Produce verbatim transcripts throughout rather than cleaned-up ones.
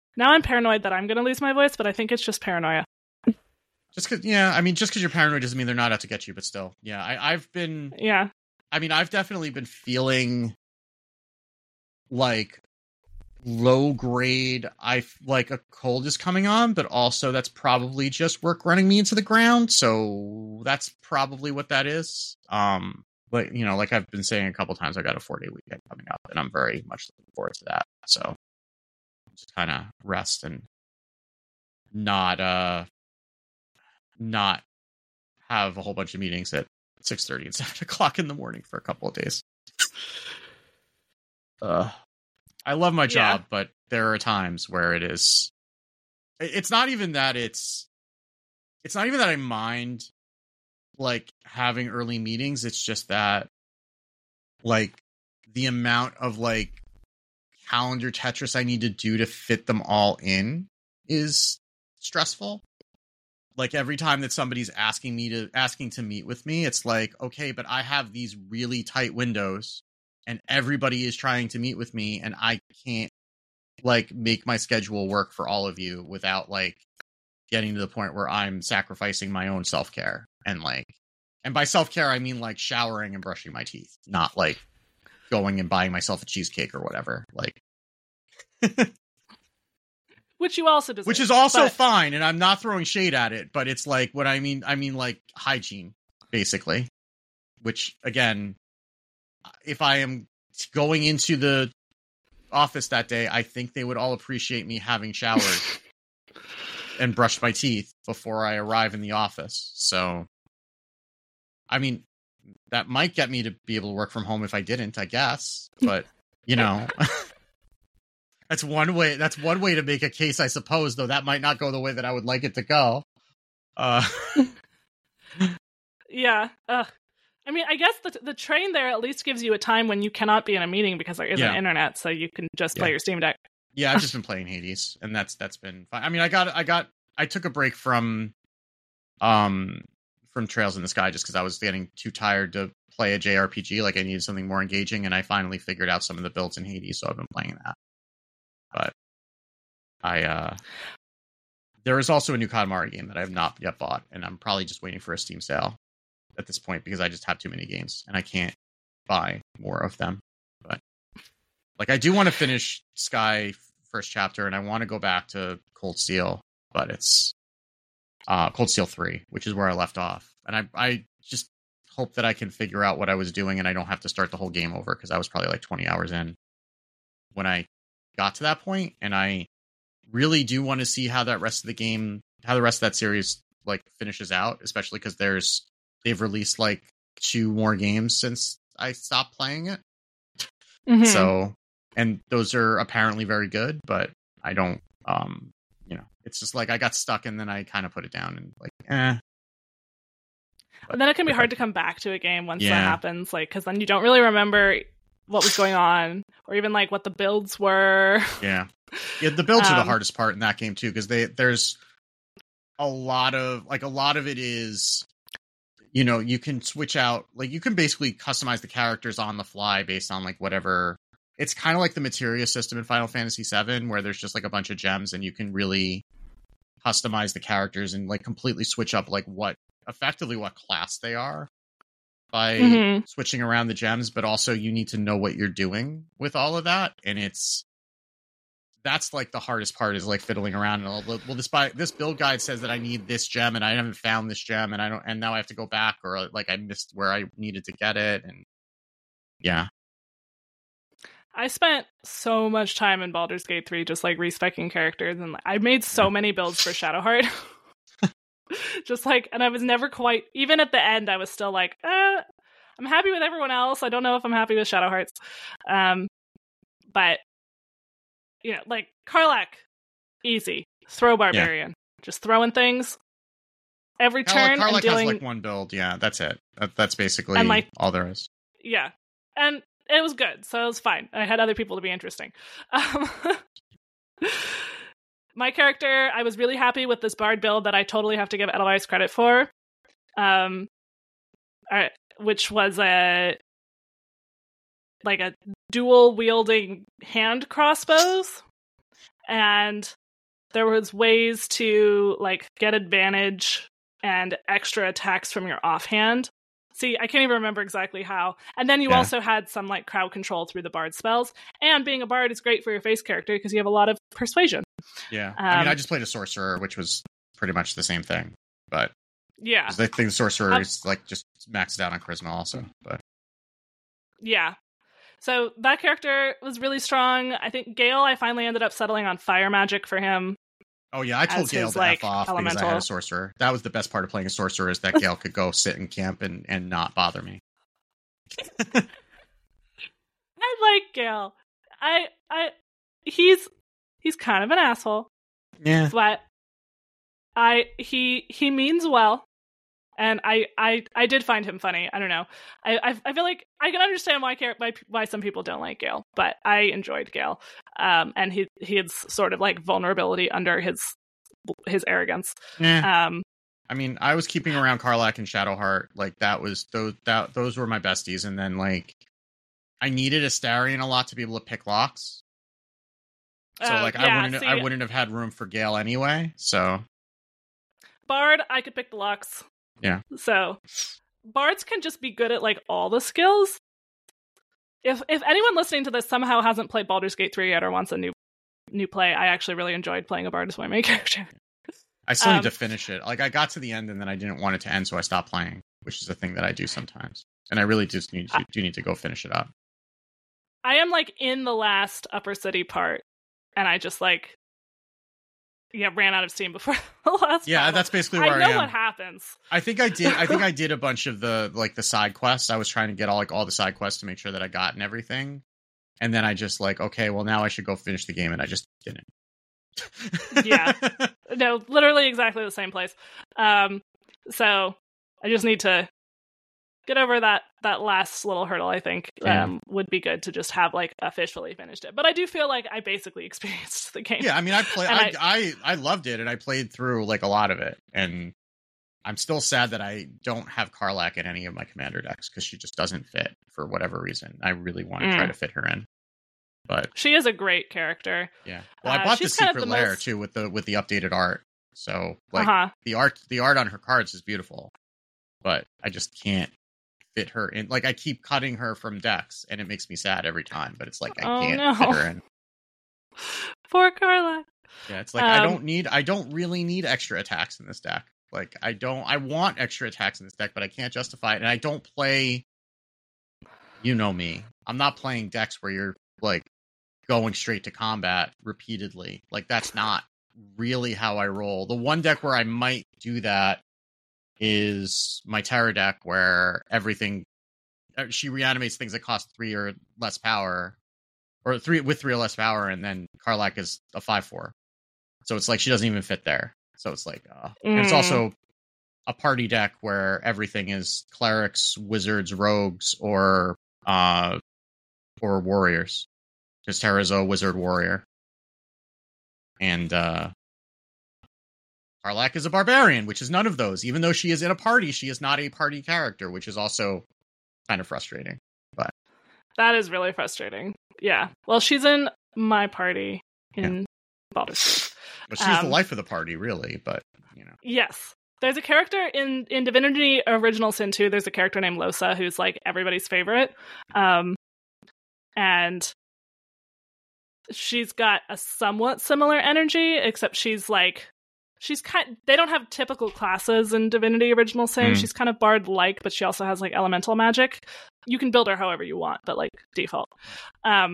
Now I'm paranoid that I'm going to lose my voice, but I think it's just paranoia. Just because, yeah, I mean, just because you're paranoid doesn't mean they're not out to get you, but still, yeah, I, I've been, yeah, I mean, I've definitely been feeling like low grade. I like a cold is coming on, but also that's probably just work running me into the ground. So that's probably what that is. Um, but you know, like I've been saying a couple times, I got a four day weekend coming up, and I'm very much looking forward to that. So just kind of rest and not uh not have a whole bunch of meetings at six thirty and seven o'clock in the morning for a couple of days. Uh, I love my job, yeah. But there are times where it is, it's not even that it's, it's not even that I mind like having early meetings. It's just that like the amount of like calendar Tetris I need to do to fit them all in is stressful. Like every time that somebody's asking me to asking to meet with me, it's like, okay, but I have these really tight windows and everybody is trying to meet with me and I can't like make my schedule work for all of you without like getting to the point where I'm sacrificing my own self-care. And like, and by self-care, I mean like showering and brushing my teeth, not like going and buying myself a cheesecake or whatever. Like, which you also deserve. Which is also but... fine, and I'm not throwing shade at it, but it's like what I mean. I mean, like hygiene, basically. Which again, if I am going into the office that day, I think they would all appreciate me having showered and brushed my teeth before I arrive in the office. So, I mean, that might get me to be able to work from home if I didn't, I guess. But you know. That's one way. That's one way to make a case, I suppose. Though that might not go the way that I would like it to go. Uh. yeah. Uh, I mean, I guess the the train there at least gives you a time when you cannot be in a meeting because there isn't yeah. internet, so you can just play yeah. your Steam Deck. Yeah, I've just been playing Hades, and that's that's been fine. I mean, I got I got I took a break from, um, from Trails in the Sky just because I was getting too tired to play a J R P G. Like I needed something more engaging, and I finally figured out some of the builds in Hades, so I've been playing that. But I, uh, there is also a new Katamari game that I have not yet bought, and I'm probably just waiting for a Steam sale at this point because I just have too many games and I can't buy more of them. But like, I do want to finish Sky first chapter, and I want to go back to Cold Steel, but it's uh, Cold Steel three, which is where I left off, and I, I just hope that I can figure out what I was doing and I don't have to start the whole game over because I was probably like twenty hours in when I got to that point, and I really do want to see how that rest of the game, how the rest of that series like finishes out, especially because there's they've released like two more games since I stopped playing it. Mm-hmm. So, and those are apparently very good, but I don't, um, you know, it's just like I got stuck and then I kind of put it down and like, eh. But, and then it can be hard to come back to a game once yeah. that happens, like because then you don't really remember what was going on, or even like what the builds were. Yeah, yeah. The builds um, are the hardest part in that game too, because they there's a lot of like a lot of it is, you know, you can switch out, like you can basically customize the characters on the fly based on like whatever. It's kind of like the materia system in Final Fantasy seven, where there's just like a bunch of gems, and you can really customize the characters and like completely switch up like what effectively what class they are by mm-hmm. switching around the gems, but also you need to know what you're doing with all of that. And it's, that's like the hardest part is like fiddling around and all, well, this by this build guide says that I need this gem and I haven't found this gem and I don't, and now I have to go back, or like I missed where I needed to get it. And yeah. I spent so much time in Baldur's Gate three just like respecing characters, and I made so yeah. many builds for Shadowheart. Just like, and I was never quite, even at the end, I was still like, eh, I'm happy with everyone else. I don't know if I'm happy with Shadowhearts. Um, but, you know, like, Karlach, easy. Throw Barbarian. Yeah. Just throwing things every turn. Karlach, Karlach and dealing... has like one build, yeah, that's it. That, that's basically like, all there is. Yeah. And it was good, so it was fine. I had other people to be interesting. Um, My character, I was really happy with this Bard build that I totally have to give Edelweiss credit for, um, I, which was a like a dual wielding hand crossbows, and there was ways to like get advantage and extra attacks from your offhand. See, I can't even remember exactly how. And then you Yeah. also had some like crowd control through the bard spells. And being a bard is great for your face character because you have a lot of persuasion. Yeah. Um, I mean, I just played a sorcerer, which was pretty much the same thing. But yeah, I think the sorcerer Um, is like just maxed out on charisma also. But yeah. So that character was really strong. I think Gale, I finally ended up settling on fire magic for him. oh yeah, I told As Gale his, to like, F off because I elemental. had a sorcerer. That was the best part of playing a sorcerer, is that Gale could go sit in camp and, and not bother me. I like Gale. I I he's he's kind of an asshole, Yeah. but I he he means well, and I I I did find him funny. I don't know. I I, I feel like I can understand why care why, why some people don't like Gale, but I enjoyed Gale. Um, and he he had sort of like vulnerability under his his arrogance. Yeah. Um, I mean, I was keeping around Karlach and Shadowheart. Like that was those that those were my besties, and then like I needed Astarion a lot to be able to pick locks. So uh, like yeah, I wouldn't see, I wouldn't have had room for Gale anyway. So Bard, I could pick the locks. Yeah. So bards can just be good at like all the skills. If if anyone listening to this somehow hasn't played Baldur's Gate three yet or wants a new new play, I actually really enjoyed playing a bard as my main character. I still Um, need to finish it. Like I got to the end and then I didn't want it to end, so I stopped playing, which is a thing that I do sometimes. And I really just need to do need to go finish it up. I am like in the last Upper City part, and I just like yeah ran out of steam before the last. Yeah, battle. that's basically where I I, know am. what happens. I think I did. I think I did a bunch of the like the side quests. I was trying to get all like all the side quests to make sure that I got and everything. And then I just like, okay, well now I should go finish the game, and I just didn't. Yeah. No, literally exactly the same place. Um, so I just need to get over that that last little hurdle. I think Yeah. um, would be good to just have like officially finished it. But I do feel like I basically experienced the game. Yeah, I mean, I played. And I, I I loved it, and I played through like a lot of it, and I'm still sad that I don't have Karlach in any of my commander decks because she just doesn't fit for whatever reason. I really want to Mm. try to fit her in, but She is a great character. yeah. Well, Uh, I bought the she's kind of secret the lair most- too with the with the updated art. So like uh-huh. the art the art on her cards is beautiful, but I just can't fit her in. Like I keep cutting her from decks, and it makes me sad every time. But it's like I Oh, can't no. fit her in. Poor Carla. Yeah, it's like I Um, don't need I don't really need extra attacks in this deck. Like I don't I want extra attacks in this deck, but I can't justify it. And I don't play, you know me. I'm not playing decks where you're like going straight to combat repeatedly. Like that's not really how I roll. The one deck where I might do that is my Terror deck, where everything she reanimates things that cost three or less power, or three with three or less power, and then Karlach is a five four. So it's like she doesn't even fit there. So it's like, uh, and it's Mm. also a party deck where everything is clerics, wizards, rogues, or uh, or warriors. Because Terra's a wizard warrior, and uh, Karlach is a barbarian, which is none of those. Even though she is in a party, she is not a party character, which is also kind of frustrating. But That is really frustrating. Yeah. Well, she's in my party in Baldur's Gate. but she's the Um, life of the party, really. But you know, Yes. There's a character in, in Divinity Original Sin two, there's a character named Losa who's like everybody's favorite. Um, and she's got a somewhat similar energy, except she's like, she's kind, they don't have typical classes in Divinity Original Sin. Mm. She's kind of bard-like, but she also has like elemental magic. You can build her however you want, but like default. Um,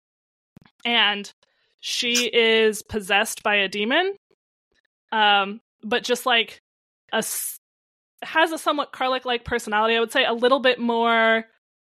and she is possessed by a demon. Um, but just like a s- has a somewhat Karlach-like personality. I would say a little bit more.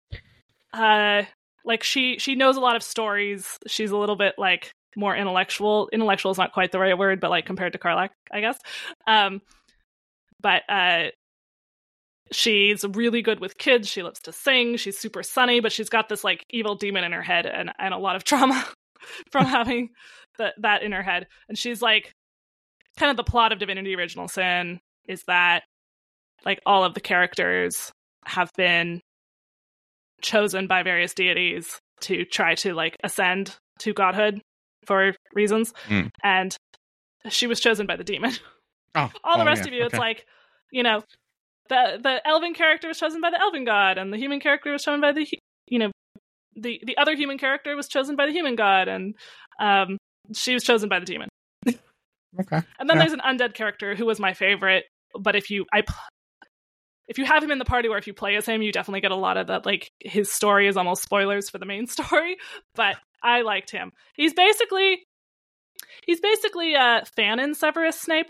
Uh, like she she knows a lot of stories. She's a little bit like more intellectual. Intellectual is not quite the right word, but like compared to Karlach, I guess. Um, but uh, she's really good with kids. She loves to sing. She's super sunny, but she's got this like evil demon in her head and and a lot of trauma from having that that in her head. And she's like, kind of the plot of Divinity Original Sin is that like all of the characters have been chosen by various deities to try to like ascend to godhood for reasons. Mm. And she was chosen by the demon. Oh, All the oh, rest yeah. of you, okay. it's like, you know, the the elven character was chosen by the elven god, and the human character was chosen by the, you know, the, the other human character was chosen by the human god, and um, she was chosen by the demon. Okay. And then yeah. there's an undead character who was my favorite, but if you I if you have him in the party or if you play as him, you definitely get a lot of that, like, his story is almost spoilers for the main story, but I liked him. He's basically he's basically uh Fanon Severus Snape.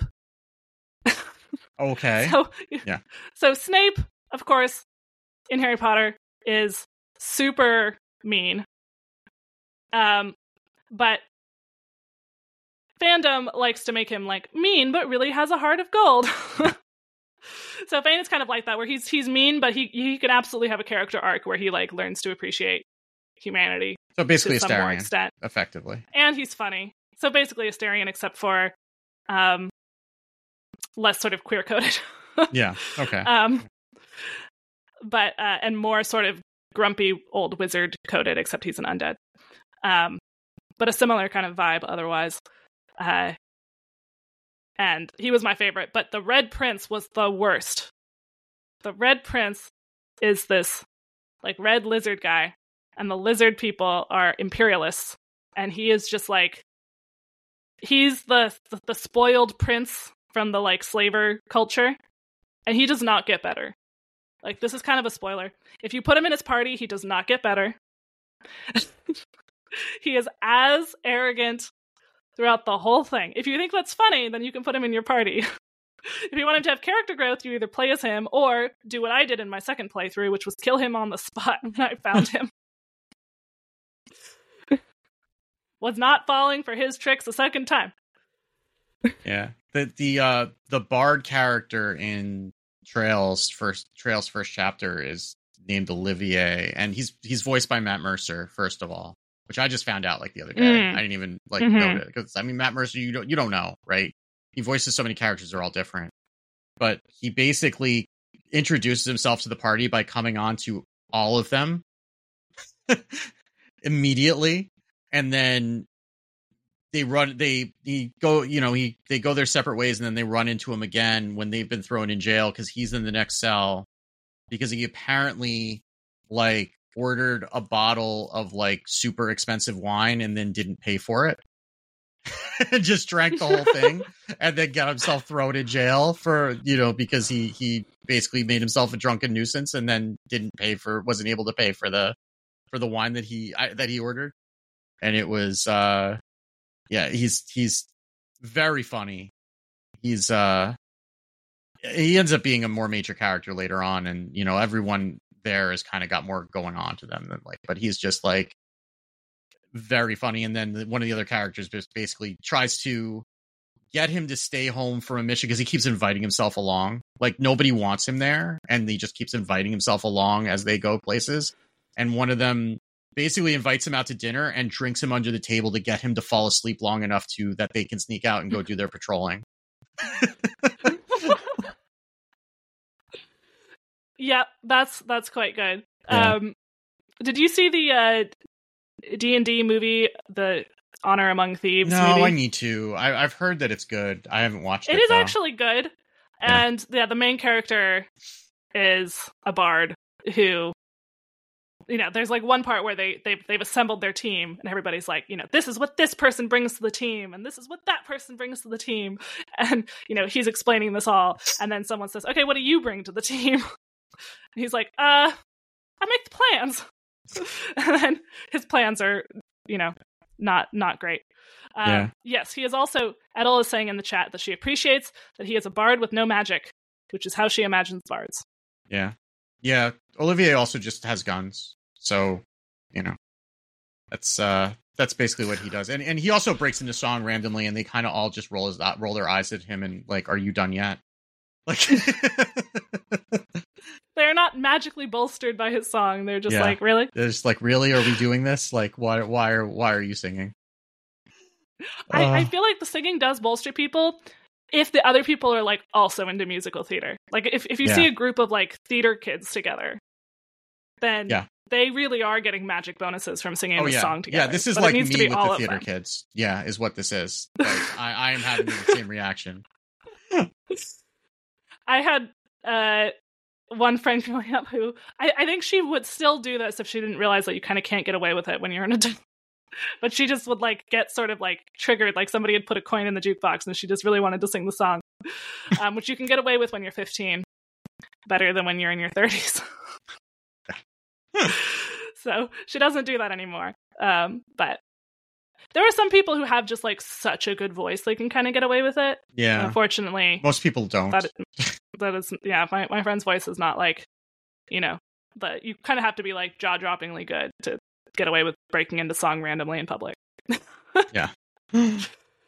Okay. So, yeah. So Snape, of course, in Harry Potter is super mean. Um, but fandom likes to make him, like, mean, but really has a heart of gold. So Fanon's kind of like that, where he's he's mean, but he he can absolutely have a character arc where he, like, learns to appreciate humanity. So basically to a some more Astarion, extent. effectively. And he's funny. So basically a Astarion, except for um, less sort of queer-coded. Yeah, okay. Um, but, uh, and more sort of grumpy old wizard coded, except he's an undead. Um, but a similar kind of vibe otherwise. Uh, and he was my favorite, but the Red Prince was the worst. The Red Prince is this, like, red lizard guy, and the lizard people are imperialists, and he is just, like, he's the the, the spoiled prince from the, like, slaver culture, and he does not get better. Like, this is kind of a spoiler. If you put him in his party, he does not get better. He is as arrogant throughout the whole thing. If you think that's funny, then you can put him in your party. If you want him to have character growth, you either play as him or do what I did in my second playthrough, which was kill him on the spot when I found him. Was not falling for his tricks a second time. Yeah. The the uh the bard character in Trails first Trails first chapter is named Olivier, and he's he's voiced by Matt Mercer, first of all, which I just found out like the other day. Mm. I didn't even like Mm-hmm. note it, because I mean Matt Mercer, you don't you don't know, right? He voices so many characters, they're all different. But he basically introduces himself to the party by coming on to all of them immediately, and then they run they he go you know he they go their separate ways, and then they run into him again when they've been thrown in jail because he's in the next cell, because he apparently like ordered a bottle of like super expensive wine and then didn't pay for it. And just drank the whole thing and then got himself thrown in jail for, you know, because he he basically made himself a drunken nuisance and then didn't pay for wasn't able to pay for the for the wine that he I, that he ordered. And it was uh yeah, he's he's very funny. He's uh he ends up being a more major character later on, and you know, everyone there has kind of got more going on to them than like, but he's just like very funny. And then one of the other characters just basically tries to get him to stay home from a mission because he keeps inviting himself along. Like nobody wants him there, and he just keeps inviting himself along as they go places. And one of them basically invites him out to dinner and drinks him under the table to get him to fall asleep long enough to that they can sneak out and go do their patrolling. Yeah, that's that's quite good. Yeah. Um, did you see the uh, D and D movie, the Honor Among Thieves No, movie? I need to. I, I've heard that it's good. I haven't watched it. It is though. actually good. Yeah. And yeah, the main character is a bard who, you know, there's like one part where they they've, they've assembled their team and everybody's like, you know, this is what this person brings to the team and this is what that person brings to the team. And, you know, he's explaining this all. And then someone says, okay, what do you bring to the team? And he's like, uh, I make the plans. And then his plans are, you know, not not great. Um, Yeah. Yes, he is also, Edel is saying in the chat that she appreciates that he is a bard with no magic, which is how she imagines bards. Yeah. Yeah. Olivier also just has guns. So, you know, that's uh that's basically what he does. And and he also breaks into song randomly, and they kind of all just roll his roll their eyes at him and like, are you done yet? Like They're not magically bolstered by his song. They're just Yeah. like, really? they're just like, really? Are we doing this? Like, why why are why are you singing? I, I Uh. feel like the singing does bolster people if the other people are like also into musical theater. Like if, if you Yeah. see a group of like theater kids together, then Yeah. they really are getting magic bonuses from singing Oh the yeah, song together. yeah. This is but like it needs me to be with all the of theater them. kids. Yeah, is what this is. Like, I, I am having the same reaction. I had uh, one friend growing up who I, I think she would still do this if she didn't realize that you kind of can't get away with it when you're an adult. But she just would like get sort of like triggered, like somebody had put a coin in the jukebox and she just really wanted to sing the song, um, which you can get away with when you're fifteen, better than when you're in your thirties. So she doesn't do that anymore. Um, but there are some people who have just like such a good voice they can kind of get away with it. Yeah. Unfortunately, most people don't. That, that is, yeah. My my friend's voice is not like, you know, but you kind of have to be like jaw droppingly good to get away with breaking into song randomly in public. Yeah. uh,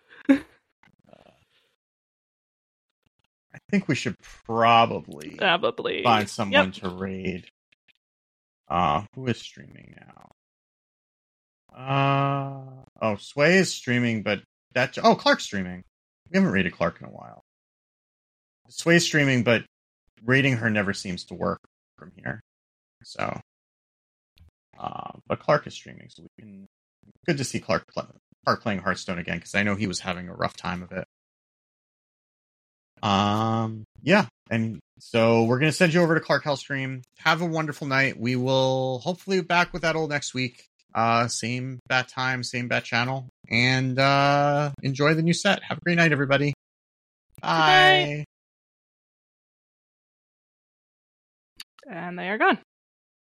I think we should probably probably find someone yep. to raid. Uh, who is streaming now? Uh oh, Sway is streaming, but that oh Clark's streaming. We haven't raided Clark in a while. Sway's streaming, but raiding her never seems to work from here. So, uh, but Clark is streaming, so we can. Good to see Clark play, Clark playing Hearthstone again because I know he was having a rough time of it. Um, yeah, and so we're gonna send you over to Clark Hellstream. Have a wonderful night. We will hopefully be back with that all next week. Uh, same bat time, same bat channel, and uh, enjoy the new set. Have a great night, everybody. Bye. And they are gone.